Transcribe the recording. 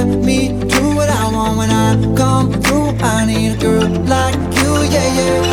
let me do what I want when I come through. I need a girl like you, yeah, yeah.